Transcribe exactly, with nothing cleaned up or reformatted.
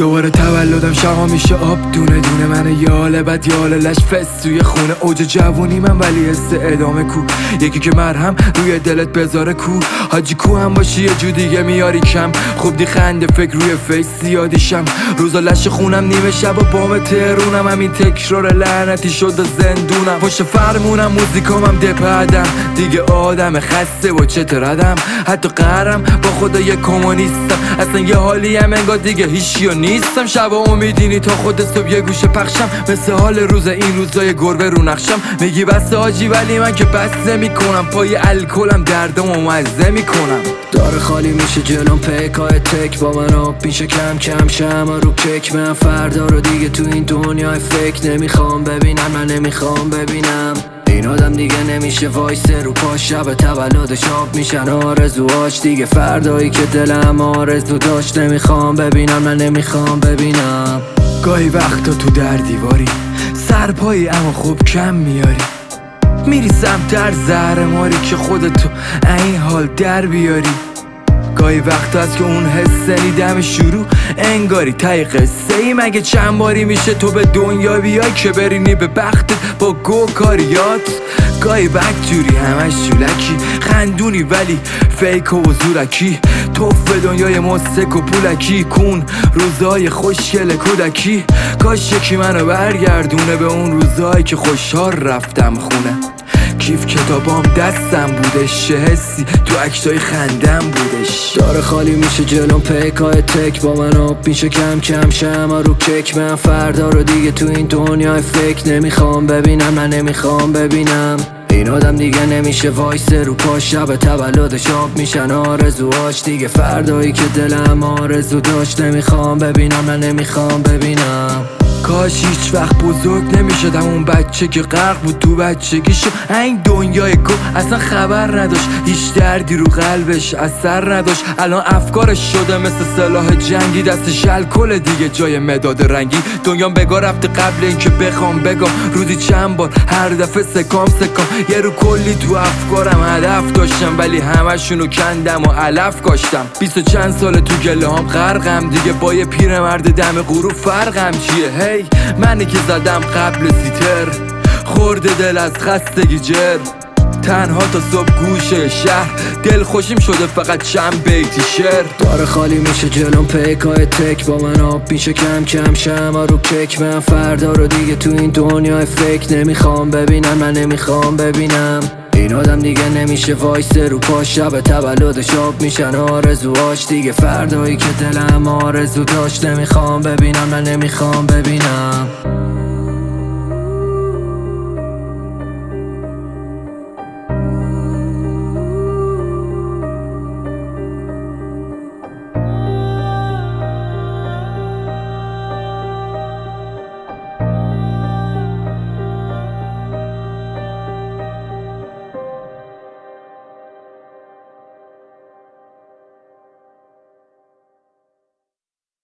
دوباره تولدم شبا میشه آب دونه دونه من یاله بد یاله لش فست توی خونه اوج جوونی من ولی حس ادامه کو یکی که مرهم روی دلت بذاره کو حاجی کو هم باشی یه جو دیگه میاری کم خوب دی خنده فکر روی فیس زیادیشم روزا لش خونم نیمه شب و بام تهرونم همین تکرار لعنتی شد و زندونم پشت فرمونم موزیکام هم دپدم دیگه آدم خسته و چتردم حتی قهرم با خدا یه کمونیستم اصلا یه حالی هم انگار دیگه هیچیو نیستم شب امیدینی تا خود صبح یه گوشه پخشم مثل حال روز این روزای گربه رو نقشم میگی بس آجی ولی من که بس نمیکنم پای الکلم دردم و مزه میکنم داره خالی میشه جلوم پیکای تک با من آب میشه کم کم شما رو کک من فردا رو دیگه تو این دنیای فکر نمیخوام ببینم من نمیخوام ببینم این آدم دیگه نمیشه وایسه رو پاش شب تولدش آب میشن آرزوهاش دیگه فردایی که دلم آرزو داشت نمیخوام ببینم من نمیخوام ببینم گاهی وقتا تو در دیواری سرپایی اما خوب کم میاری میری سمتر زهر ماری که خودتو این حال در بیاری گاهی وقت هست که اون حس نیدم شروع انگاری تای قصه ای مگه چند باری میشه تو به دنیا بیای که برینی به بختت با گو کاریات گاهی بدجوری همش جولکی خندونی ولی فیک و زورکی توف به دنیای مستک و پولکی کن روزای خوشگل کودکی کاش یکی منو برگردونه به اون روزایی که خوشحال رفتم خونه کیف کتابام دستم بودش چه حسی تو عکسای خندم بودش داره خالی میشه جلوم پیکای تک با من آب میشه کم کم شما رو کک من فردا رو دیگه تو این دنیای فکر نمیخوام ببینم من نمیخوام ببینم این آدم دیگه نمیشه وایسه رو پاش شب تولدش آب میشن آرزوهاش دیگه فردایی که دلم آرزو داشت نمیخوام ببینم من نمیخوام ببینم کاش هیچ وقت بزرگ نمیشدم اون بچه که غرق بود تو بچگیشو این دنیای گو اصلا خبر نداشت هیچ دردی رو قلبش اثر نداشت الان افکارش شده مثل سلاح جنگی دستش الکل دیگه جای مداد رنگی دنیام بگا رفته قبل اینکه بخوام بگم روزی چند بار هر دفعه سکام سکام یه رو کلی تو افکارم هدف داشتم ولی همشونو کندم و علف کاشتم بیست و چند سال تو گله هم غرقم دیگه با یه پیرمرد دم غروب فرقم چیه هی منی که زدم قبل سیتر خورده دل از خستگی جر تنها تا صبح گوشه شهر دل خوشیم شده فقط چند بیتی شعر داره خالی میشه جلوم پیکای تک با من آب میشه کم کم شما رو کک من فردا رو دیگه تو این دنیای فکر نمیخوام ببینم من نمیخوام ببینم این آدم دیگه نمیشه وایسه رو پاش شب تولدش آب میشن آرزوهاش دیگه فردایی که دلم آرزو داشت نمیخوام ببینم من نمیخوام ببینم